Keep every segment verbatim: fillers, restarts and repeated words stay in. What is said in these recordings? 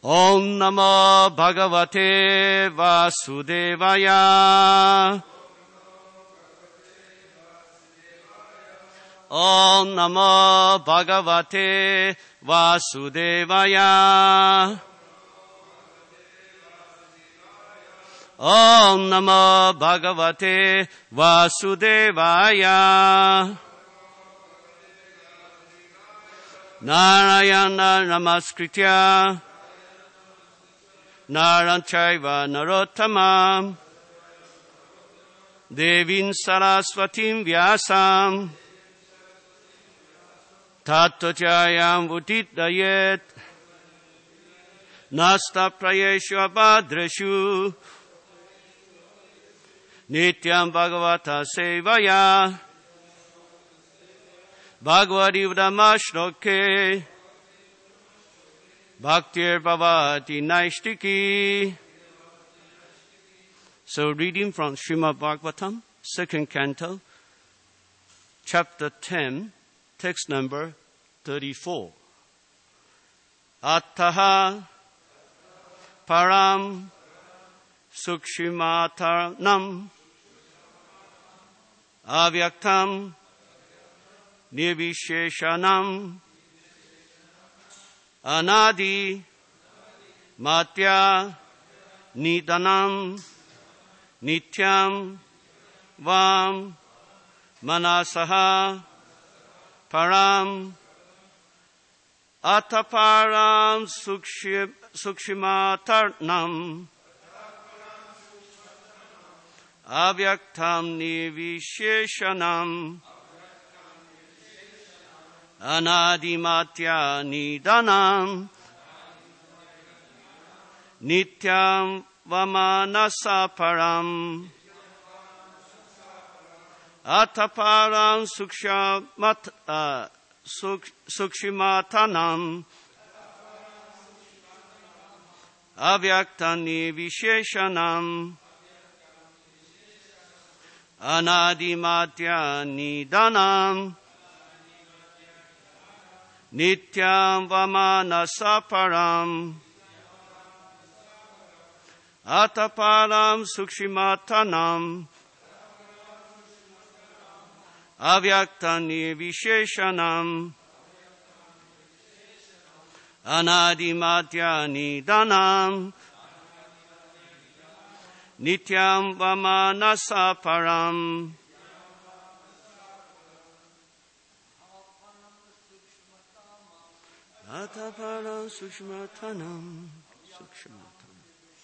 Om Namo Bhagavate Vasudevaya. Om Namo Bhagavate Vasudevaya. Om Namo Bhagavate Vasudevaya. Narayana Namaskritya Naranchaiva Narottamam Devin Saraswatim Vyasam Tattvajayam Udidayet Nasta Prayeshu Abhadreshu Nityam Bhagavata Sevaya Bhagavati Vramashloke Bhaktir Bhavati Naishtiki. So reading from Srimad Bhagavatam, second canto, chapter ten, text number thirty-four. Attaha param sukshimatanam avyaktam nirvisheshanam anadi matya nidanam nityam vam manasaha param ataparam sukshimatarnam avyaktam nirvisheshanam anadimatya nidanam nityam vamanasaparam ataparam sukshimat, uh, sukshimatanam avyaktani visheshanam anadimatya nidanam nityam vamanasaparam ataparam sukshimatanam avyaktani visheshanam anadimatya nidanam nityam vamanasaparam ataparam sukshimatanam sukshimatanam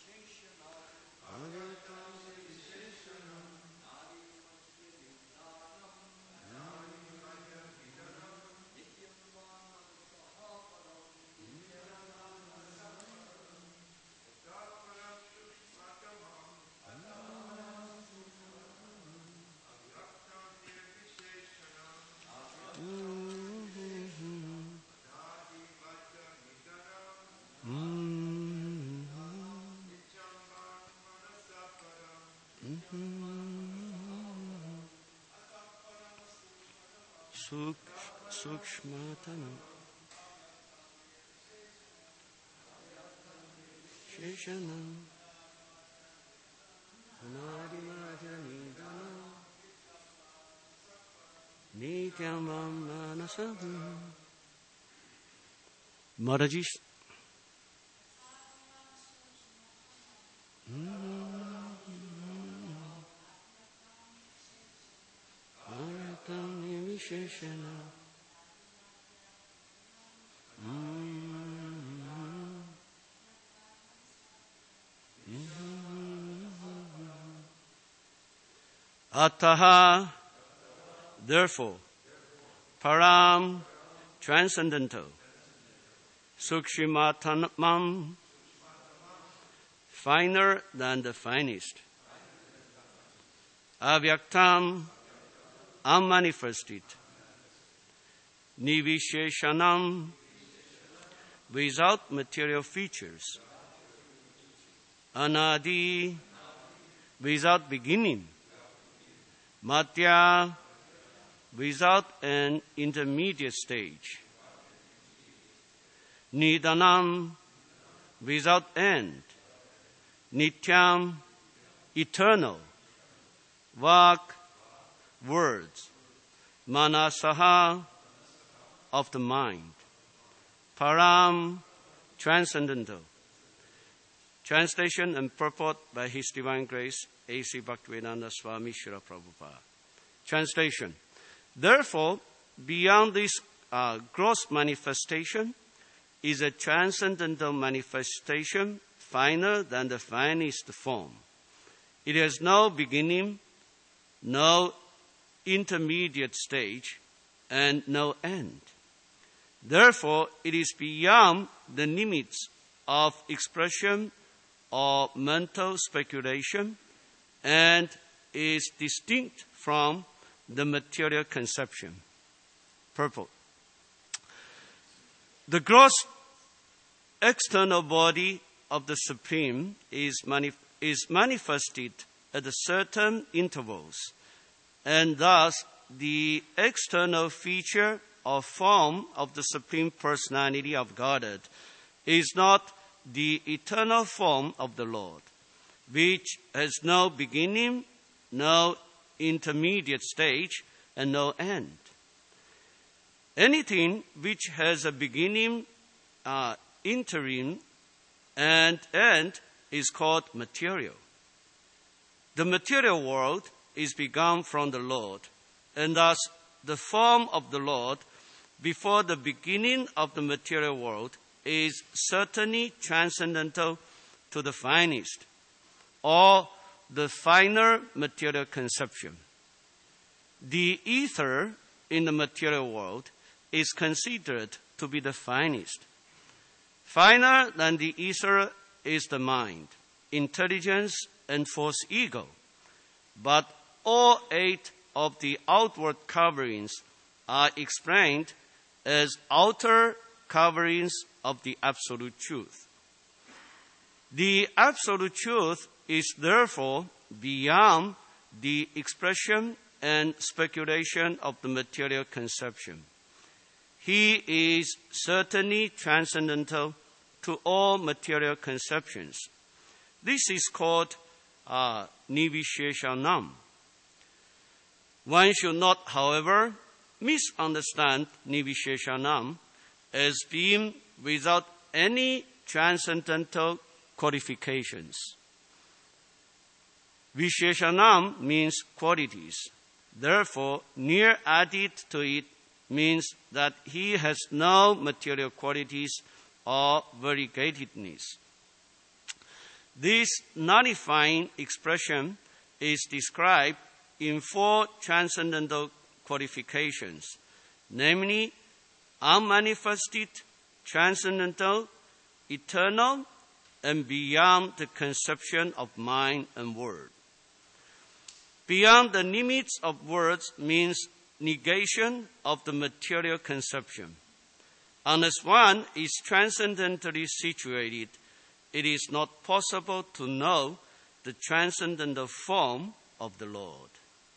Sukshmatanam Sheshanam Anadimatya nidanam nityam vamanasaparam. Mataji. Ayatam nivisheshana Ataha, therefore, param, transcendental, sukshimatanam, finer than the finest, avyaktam, unmanifested, nivisheshanam, without material features, anadi, without beginning, matya, without an intermediate stage, nidanam, without end. Nityam, eternal. Vak, words. Manasaha, of the mind. Param, transcendental. Translation and purport by His Divine Grace, A C Bhaktivedanta Swami Srila Prabhupada. Translation. Therefore, beyond this uh, gross manifestation is a transcendental manifestation finer than the finest form. It has no beginning, no intermediate stage, and no end. Therefore, it is beyond the limits of expression or mental speculation and is distinct from the material conception. Purport. The gross external body of the Supreme is, manif- is manifested at certain intervals, and thus the external feature or form of the Supreme Personality of Godhead is not the eternal form of the Lord, which has no beginning, no intermediate stage, and no end. Anything which has a beginning, uh, interim, and end is called material. The material world is begun from the Lord, and thus the form of the Lord before the beginning of the material world is certainly transcendental to the finest, or the finer material conception. The ether in the material world is considered to be the finest. Finer than the ether is the mind, intelligence, and false ego. But all eight of the outward coverings are explained as outer coverings of the Absolute Truth. The Absolute Truth is therefore beyond the expression and speculation of the material conception. He is certainly transcendental to all material conceptions. This is called uh, Nivisheshanam. One should not, however, misunderstand Nivisheshanam as being without any transcendental qualifications. Visheshanam means qualities. Therefore, near added to it means that he has no material qualities or variegatedness. This nullifying expression is described in four transcendental qualifications, namely unmanifested, transcendental, eternal, and beyond the conception of mind and word. Beyond the limits of words means negation of the material conception. Unless one is transcendentally situated, it is not possible to know the transcendental form of the Lord.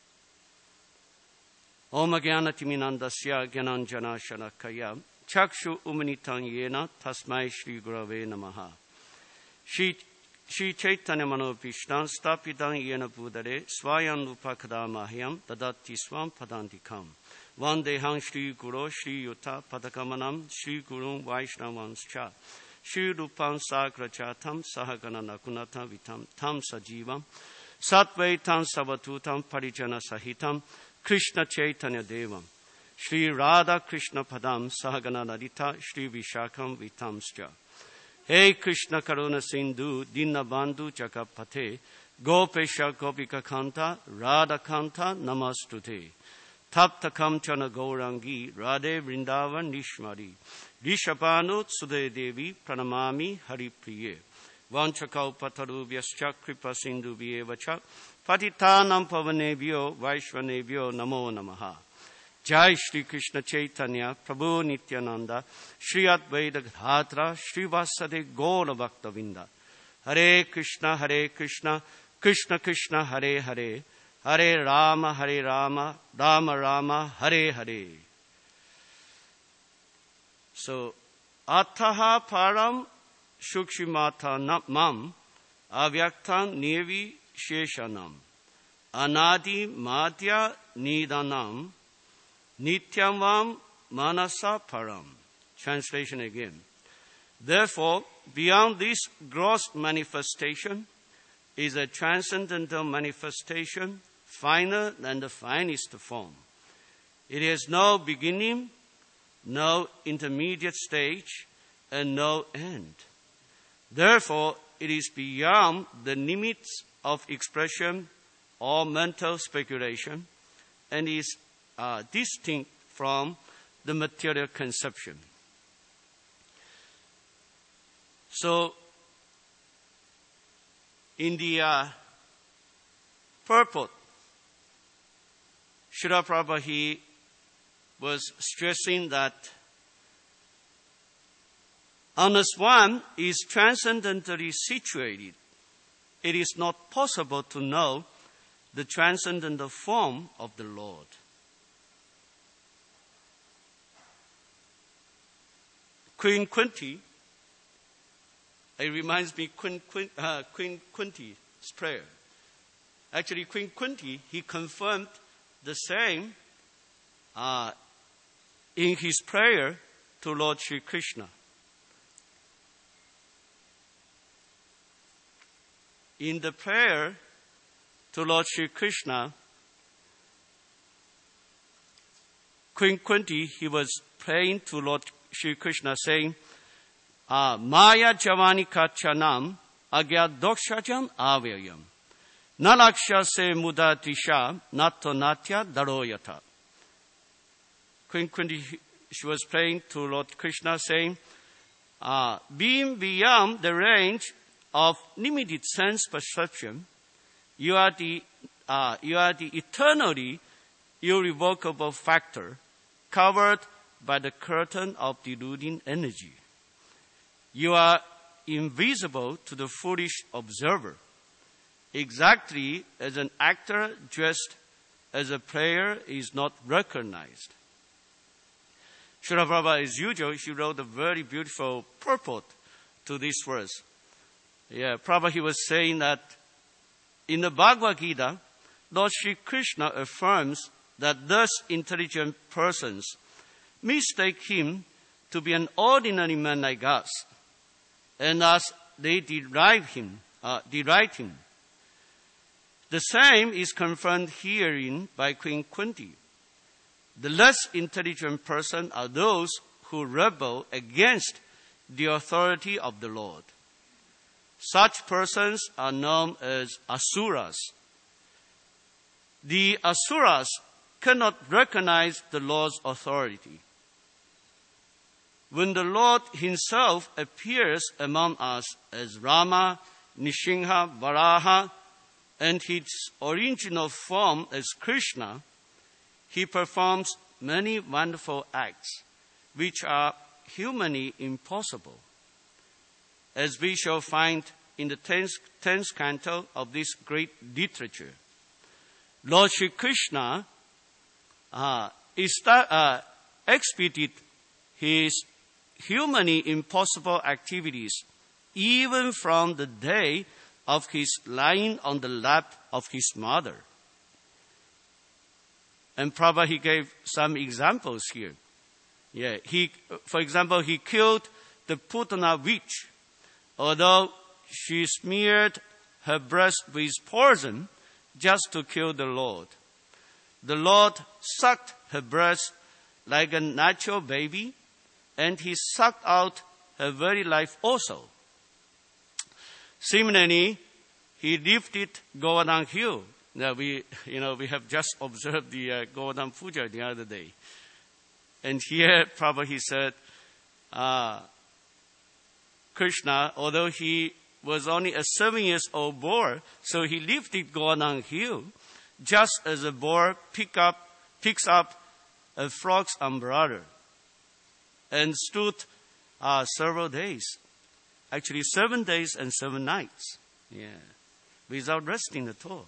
Om Jnanatiminandasya Jnananjana Shalakaya Chakshu Umanitam Yena Tasmai Shri Gurave Namaha. Shri Shri Chaitanya Manopishtam Stapidam Yena Budare Swayam Lupakadamahyam Dadati Swam Padantikam. Vandeham Shri Guru Shri Yuta Padakamanam Shri Gurun Vaishnavanscha Shri Rupam Sagrachatam Sahagana Nakunata Vitam Tam Sajivam Satvaitam Savatutam Parijana Sahitam Krishna Chaitanya Devam Shri Radha Krishna Padam Sahagana Ladita Shri Vishakam Vitamscha. Hey Krishna Karuna Sindhu Dina Bandhu Chakapate Gopesha Gopika Kanta Radha Kanta Namastute Tapta Kamchana Gaurangi Radhe Vrindavan Nishmari Rishabhanu Sudhe Devi Pranamami Hari Priye Vanchakau Patarubhyascha Kripa Sindhu Vyevacha Patitanam Pavanebhyo Vaishvanebhyo Namo Namaha. Jai Shri Krishna Chaitanya Prabhu Nityananda Shri Advaita Gadadhara Shri Vasade Gaura Bhaktavinda. Hare Krishna Hare Krishna Krishna Krishna Hare Hare Hare Rama Hare Rama Rama Rama Hare Hare. So Ataha Param Shukshimata Mam Avyaktam Nevi Sheshanam Anadi Madhya Nidanam Nityamvam Manasa Param. Translation again. Therefore, beyond this gross manifestation is a transcendental manifestation, finer than the finest form. It has no beginning, no intermediate stage, and no end. Therefore, it is beyond the limits of expression or mental speculation, and is uh, distinct from the material conception. So, in the uh, purport, Srila Prabhupada, he was stressing that unless one is transcendently situated, it is not possible to know the transcendental form of the Lord. Queen Kunti, it reminds me Queen, Queen, uh, Queen Kunti's prayer. Actually, Queen Kunti, he confirmed the same uh, in his prayer to Lord Sri Krishna. In the prayer to Lord Sri Krishna, Queen Kunti, he was praying to Lord Sri Krishna saying, uh, Maya Javani Kachanam Agya Dokshajam Avyayam Nalaksha se mudatisha nato natya daroyata. Queen Kunti, she was praying to Lord Krishna saying, uh, being beyond the range of limited sense perception, you are the, uh, you are the eternally irrevocable factor covered by the curtain of deluding energy. You are invisible to the foolish observer, exactly as an actor dressed as a player is not recognized. Srila Prabhupada, as usual, she wrote a very beautiful purport to this verse. Yeah, Prabhupada, he was saying that in the Bhagavad Gita, Lord Sri Krishna affirms that thus intelligent persons mistake him to be an ordinary man like us, and thus they deride him, uh, deride him. The same is confirmed herein by Queen Kunti. The less intelligent person are those who rebel against the authority of the Lord. Such persons are known as asuras. The asuras cannot recognize the Lord's authority. When the Lord himself appears among us as Rama, Nishinha, Varaha, and his original form as Krishna, he performs many wonderful acts which are humanly impossible, as we shall find in the tenth, tenth canto of this great literature. Lord Sri Krishna uh, is, uh, executed his humanly impossible activities even from the day of his lying on the lap of his mother. And Prabhupada, he gave some examples here. Yeah, he, for example, he killed the Putana witch. Although she smeared her breast with poison just to kill the Lord. The Lord sucked her breast like a natural baby, and he sucked out her very life also. Similarly, he lifted Govardhan Hill. Now we, you know, we have just observed the uh, Govardhan Puja the other day. And here, Prabhupada, he said, uh, Krishna, although he was only a seven years old boar, so he lifted Govardhan Hill, just as a boar pick up, picks up a frog's umbrella, and stood uh, several days, actually seven days and seven nights, yeah, without resting at all.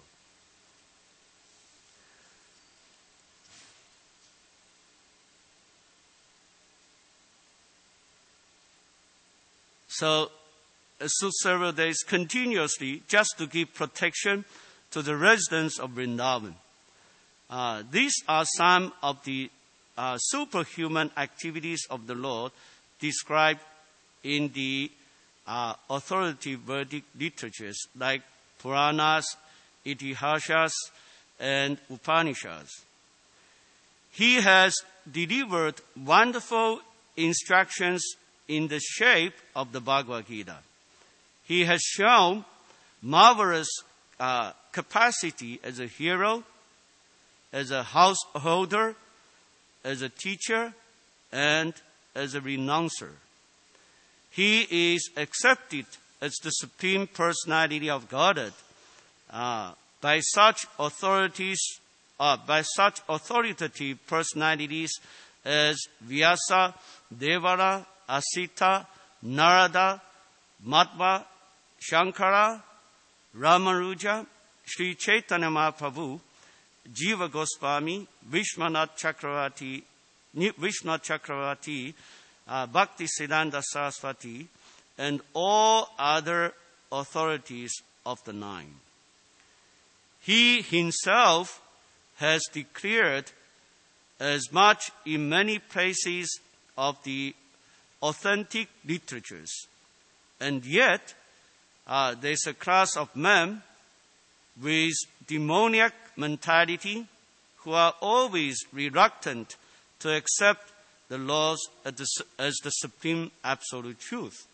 So several days continuously just to give protection to the residents of Vrindavan. Uh, these are some of the uh, superhuman activities of the Lord described in the uh, authoritative Vedic literatures like Puranas, Itihasas, and Upanishads. He has delivered wonderful instructions in the shape of the Bhagavad Gita. He has shown marvelous uh, capacity as a hero, as a householder, as a teacher, and as a renouncer. He is accepted as the Supreme Personality of Godhead uh, by such authorities, uh, by such authoritative personalities as Vyasa, Devara, Asita, Narada, Madhva, Shankara, Ramanuja, Sri Chaitanya Mahaprabhu, Jiva Goswami, Vishwanath Chakravarti, Vishwanath Chakravarti, uh, Bhakti Siddhanta Saraswati, and all other authorities of the nine. He himself has declared as much in many places of the authentic literatures. And yet, uh, there's a class of men with demoniac mentality who are always reluctant to accept the laws as the, as the supreme absolute truth.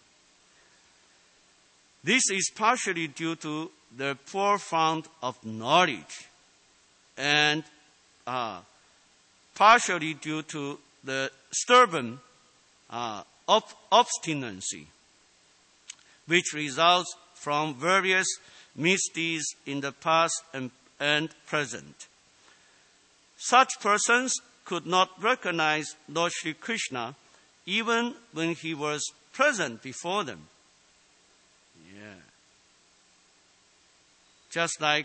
This is partially due to the poor fount of knowledge and uh, partially due to the stubborn uh, ob- obstinacy, which results from various misdeeds in the past and, and present. Such persons could not recognize Lord Shri Krishna even when he was present before them. Yeah. Just like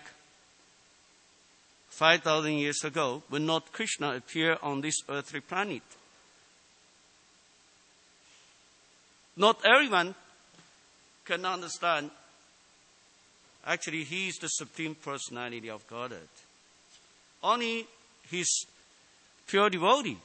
five thousand years ago, when Lord Krishna appeared on this earthly planet. Not everyone can understand. Actually, he is the Supreme Personality of Godhead. Only his pure devotee.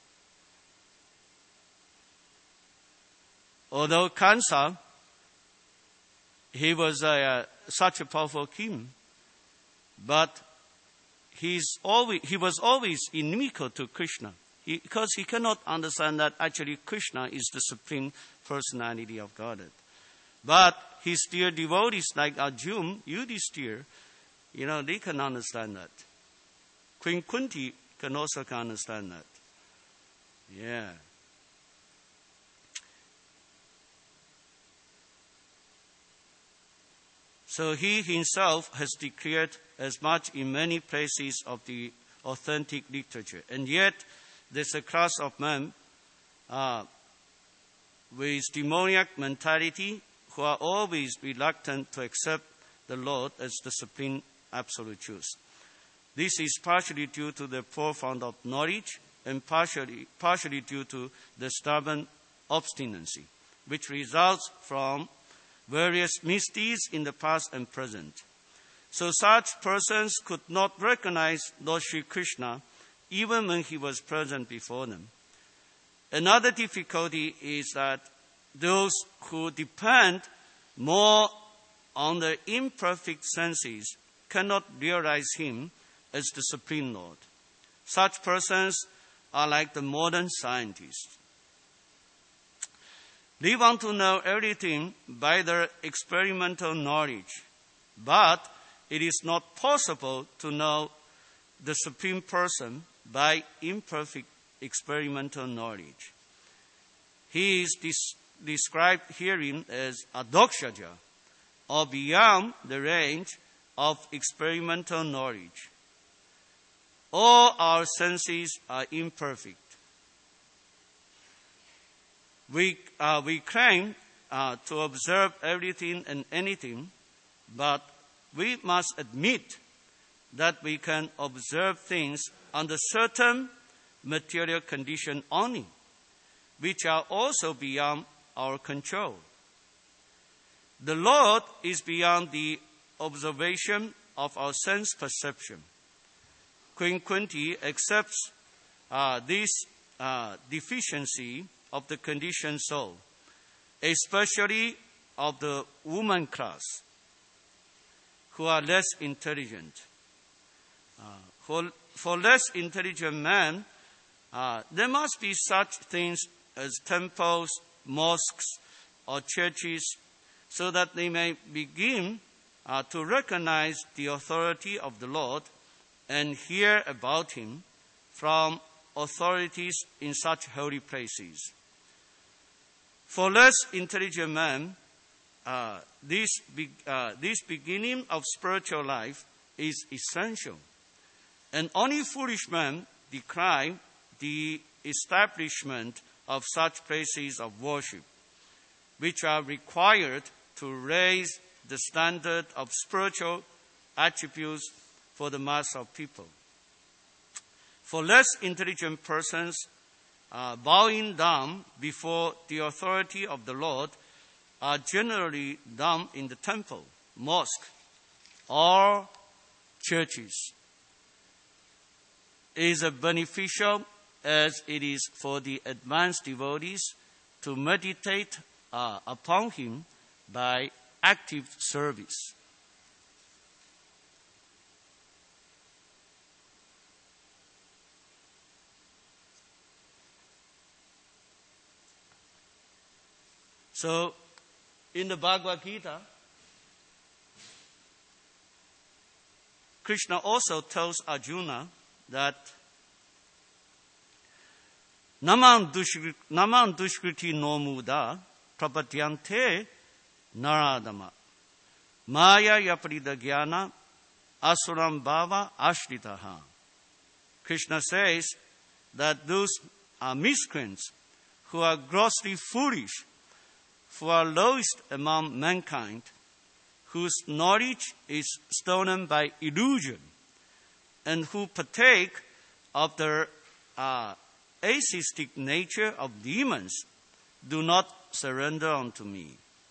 Although Kansa, he was a, uh, such a powerful king, but he's always, he was always inimical to Krishna he, because he cannot understand that actually Krishna is the Supreme Personality of Godhead. But his dear devotees like Arjuna, Yudhishthira, you know, they can understand that. Queen Kunti can also can understand that. Yeah. So he himself has declared as much in many places of the authentic literature. And yet, there's a class of men uh, with demoniac mentality who are always reluctant to accept the Lord as the supreme absolute truth. This is partially due to the poor fount of knowledge and partially, partially due to the stubborn obstinacy, which results from various misdeeds in the past and present. So such persons could not recognize Lord Shri Krishna even when he was present before them. Another difficulty is that those who depend more on the imperfect senses cannot realize him as the Supreme Lord. Such persons are like the modern scientists. They want to know everything by their experimental knowledge, but it is not possible to know the Supreme Person by imperfect experimental knowledge. He is dis- described herein as adokshaja, or beyond the range of experimental knowledge. All our senses are imperfect. We, uh, we claim uh, to observe everything and anything, but we must admit that we can observe things under certain material conditions only, which are also beyond our control. The Lord is beyond the observation of our sense perception. Queen Kunti accepts uh, this uh, deficiency of the conditioned soul, especially of the woman class, who are less intelligent. Uh, for, for less intelligent men, uh, there must be such things as temples, mosques, or churches, so that they may begin uh, to recognize the authority of the Lord and hear about him from authorities in such holy places. For less intelligent men, uh, this, be, uh, this beginning of spiritual life is essential. And only foolish men decline the establishment of such places of worship, which are required to raise the standard of spiritual attributes for the mass of people. For less intelligent persons, uh, bowing down before the authority of the Lord are generally done in the temple, mosque, or churches. It is as beneficial as it is for the advanced devotees to meditate uh, upon him by active service. So, in the Bhagavad Gita, Krishna also tells Arjuna that Naman dushkriti no muda prapatyante naradama maya yaprida jnana asuram bhava ashritaha. Krishna says that those are miscreants who are grossly foolish, who are lowest among mankind, whose knowledge is stolen by illusion, and who partake of the uh, atheistic nature of demons, do not surrender unto me.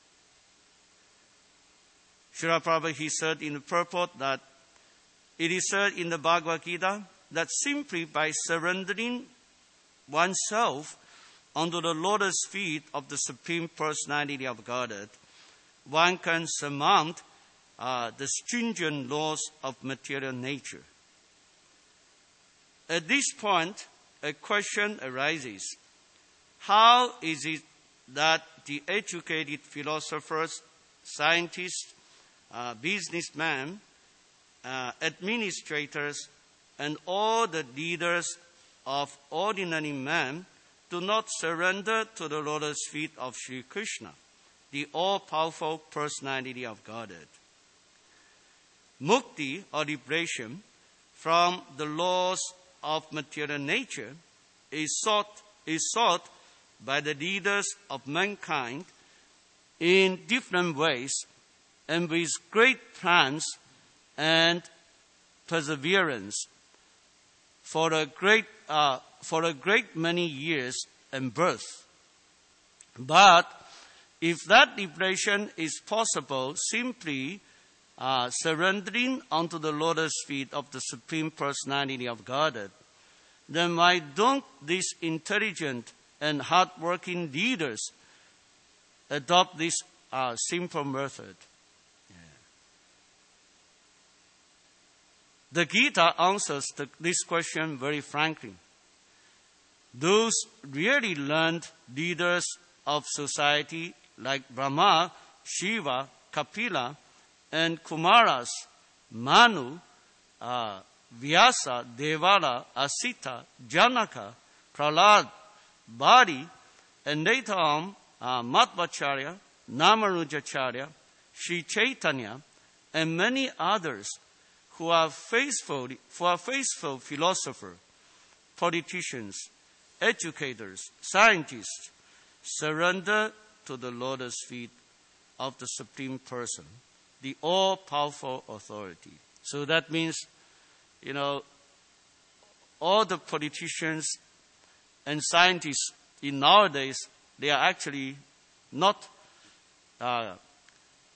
Srila Prabhupada, he said in the purport that it is said in the Bhagavad Gita that simply by surrendering oneself under the lotus feet of the Supreme Personality of Godhead, one can surmount uh, the stringent laws of material nature. At this point, a question arises. How is it that the educated philosophers, scientists, uh, businessmen, uh, administrators, and all the leaders of ordinary men do not surrender to the lotus feet of Sri Krishna, the all-powerful personality of Godhead? Mukti, or liberation from the laws of material nature, is sought, is sought by the leaders of mankind in different ways and with great plans and perseverance for a great uh, for a great many years and birth. But if that liberation is possible simply uh, surrendering unto the lotus feet of the Supreme Personality of Godhead, then why don't these intelligent and hard-working leaders adopt this uh, simple method? Yeah. The Gita answers the, this question very frankly. Those really learned leaders of society like Brahma, Shiva, Kapila, and Kumaras, Manu, uh, Vyasa, Devala, Asita, Janaka, Prahlad, Bari, and later on uh, Madhvacharya, Namarujacharya, Sri Chaitanya, and many others who are faithful, who are faithful philosophers, politicians, educators, scientists, surrender to the lotus feet of the Supreme Person, the all-powerful authority. So that means, you know, all the politicians and scientists in nowadays, they are actually not uh,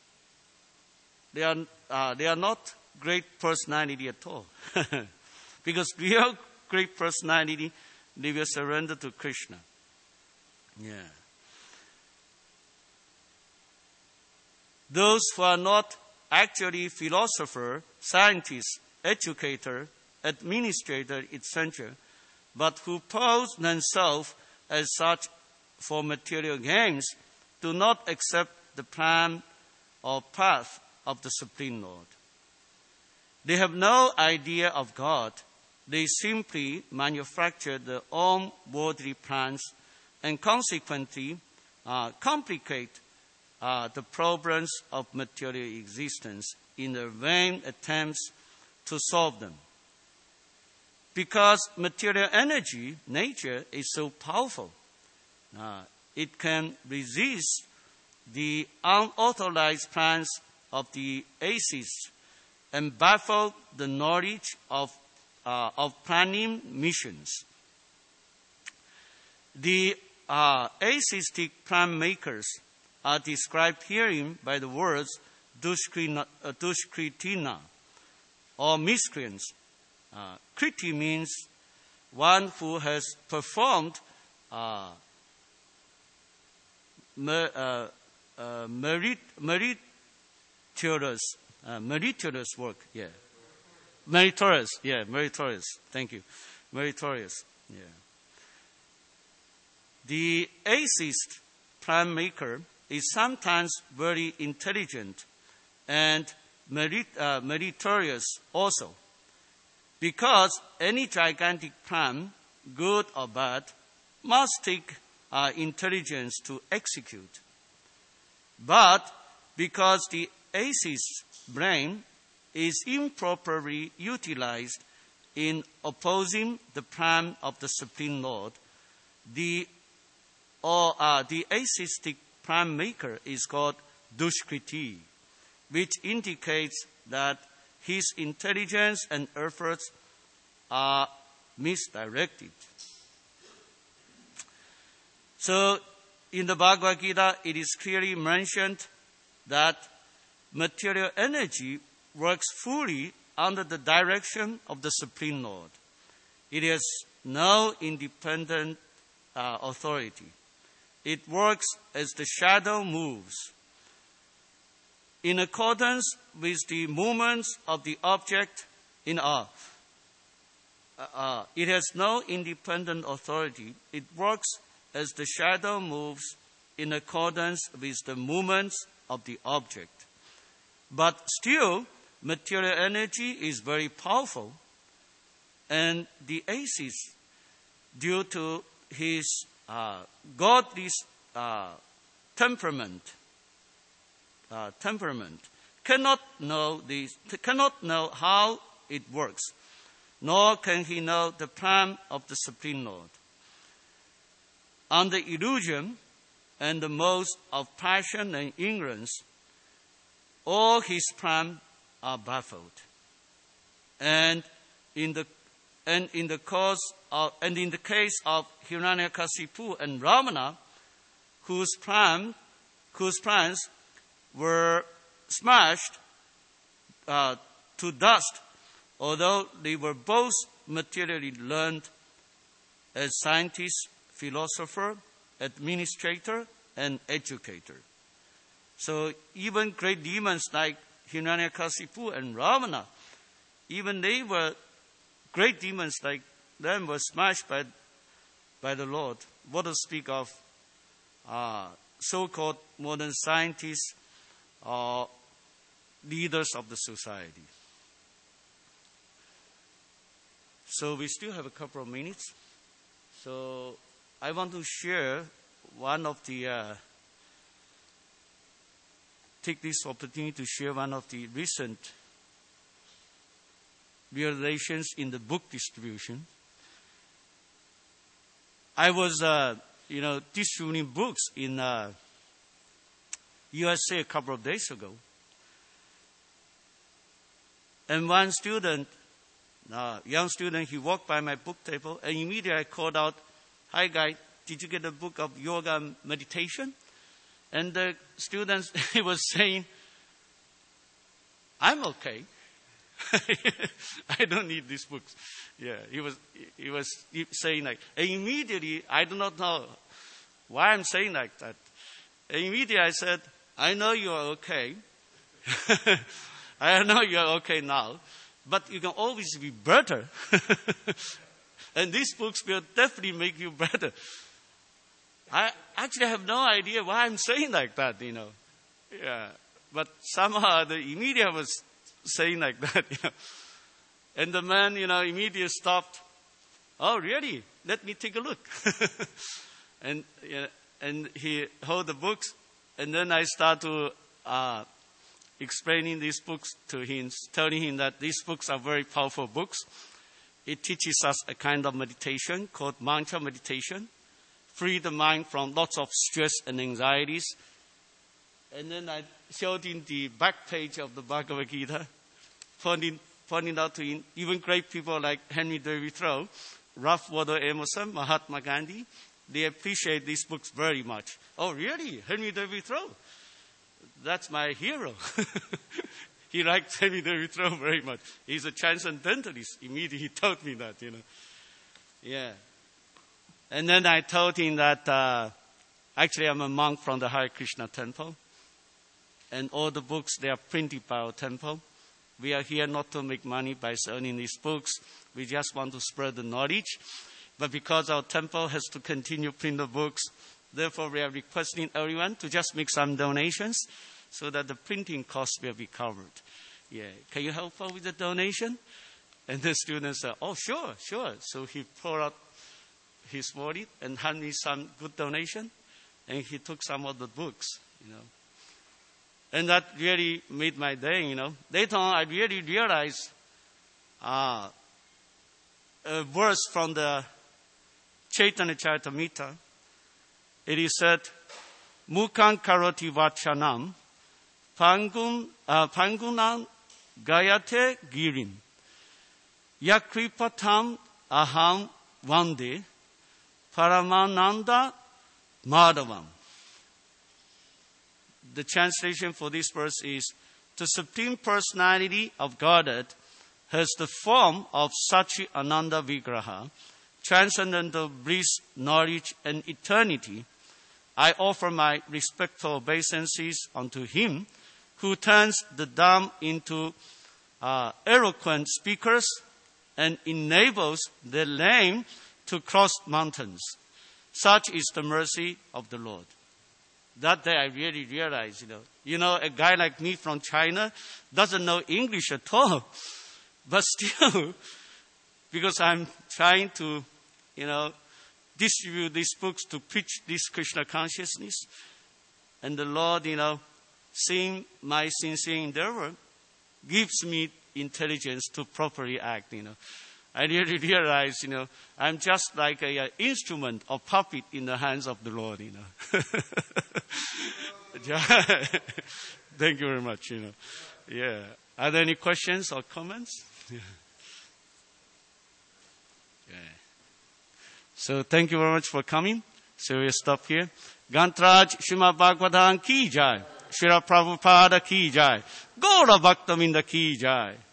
they are, uh, they are not great personality at all. Because real great personality, they will surrender to Krishna. Yeah. Those who are not actually philosopher, scientist, educator, administrator, et cetera, but who pose themselves as such for material gains, do not accept the plan or path of the Supreme Lord. They have no idea of God. They simply manufacture their own worldly plans and consequently uh, complicate uh, the problems of material existence in their vain attempts to solve them. Because material energy, nature, is so powerful, uh, it can resist the unauthorized plans of the atheists and baffle the knowledge of, uh, of planning missions. The uh, atheistic plan makers are described herein by the words dushkrina, uh, dushkritina, or miscreants. Uh, kriti means one who has performed uh, mer, uh, uh, merit, meritorious, uh, meritorious work. Yeah, meritorious. Yeah, meritorious. Thank you, meritorious. Yeah. The atheist plan maker is sometimes very intelligent and merit, uh, meritorious also, because any gigantic plan, good or bad, must take uh, intelligence to execute. But because the atheist's brain is improperly utilized in opposing the plan of the Supreme Lord, the or uh, the atheistic plan maker is called dushkriti, which indicates that his intelligence and efforts are misdirected. So, in the Bhagavad Gita, it is clearly mentioned that material energy works fully under the direction of the Supreme Lord. It has no independent uh, authority. It works as the shadow moves, in accordance with the movements of the object in awe. Uh, uh, it has no independent authority. It works as the shadow moves in accordance with the movements of the object. But still, material energy is very powerful, and the atheist, due to his uh, godly uh, temperament, uh, temperament, cannot know this, cannot know how it works, nor can he know the plan of the Supreme Lord. Under illusion and the most of passion and ignorance, all his plans are baffled. And in the and in the cause of, and in the case of Hiranyakasipu and Ravana, whose plan, whose plans were smashed uh, to dust, although they were both materially learned as scientists, philosopher, administrator, and educator. So even great demons like Hiranyakasipu and Ravana, even they were great demons like them were smashed by, by the Lord. What to speak of uh, so-called modern scientists or leaders of the society. So we still have a couple of minutes. So I want to share one of the, uh, take this opportunity to share one of the recent realizations in the book distribution. I was, uh, you know, distributing books in uh, U S A a couple of days ago. And one student, uh, young student, he walked by my book table, and immediately I called out, "Hi, guy, did you get a book of yoga and meditation?" And the student, he was saying, I'm okay. I don't need these books. Yeah, he was he was saying like, and immediately, I do not know why I'm saying like that. And immediately I said, I know you are okay. I know you are okay now, but you can always be better. And these books will definitely make you better. I actually have no idea why I'm saying like that, you know. Yeah, but somehow the immediate was saying like that, you know. And the man, you know, immediately stopped. Oh, really? Let me take a look. and you know, and he held the books, and then I start to uh, explaining these books to him, telling him that these books are very powerful books. It teaches us a kind of meditation called mantra meditation, free the mind from lots of stress and anxieties. And then I showed him the back page of the Bhagavad Gita, pointing, pointing out to him, even great people like Henry David Thoreau, Ralph Waldo Emerson, Mahatma Gandhi, they appreciate these books very much. Oh, really? Henry David Thoreau? That's my hero. He liked Henry David Thoreau very much. He's a transcendentalist. Immediately he told me that, you know. Yeah. And then I told him that uh, actually I'm a monk from the Hare Krishna temple. And all the books, they are printed by our temple. We are here not to make money by selling these books. We just want to spread the knowledge. But because our temple has to continue print the books, therefore we are requesting everyone to just make some donations so that the printing costs will be covered. Yeah, can you help out with the donation? And the students said, oh, sure, sure. So he poured out his wallet and handed me some good donation, and he took some of the books, you know. And that really made my day, you know. Later on, I really realized uh, a verse from the Chaitanya Charitamrita. It is said, Mukhaṁ karoti vachanam, pangun, uh, pangunam gayate girim, yakripatam aham vande, paramananda madhavam. The translation for this verse is, the Supreme Personality of Godhead has the form of Sachi Ananda Vigraha, transcendental bliss, knowledge, and eternity. I offer my respectful obeisances unto him who turns the dumb into uh, eloquent speakers and enables the lame to cross mountains. Such is the mercy of the Lord. That day I really realized, you know, you know, a guy like me from China doesn't know English at all. But still, because I'm trying to, you know, distribute these books to preach this Krishna consciousness, and the Lord, you know, seeing my sincere endeavor, gives me intelligence to properly act, you know. I really realize, you know, I'm just like an a instrument or puppet in the hands of the Lord, you know. Thank you very much, you know. Yeah. Are there any questions or comments? Yeah. Yeah. So thank you very much for coming. So we'll stop here. Gantraj Srimad Bhagavatam ki jai. Srila Prabhupada ki jai. Gaura Bhaktavinda ki jai.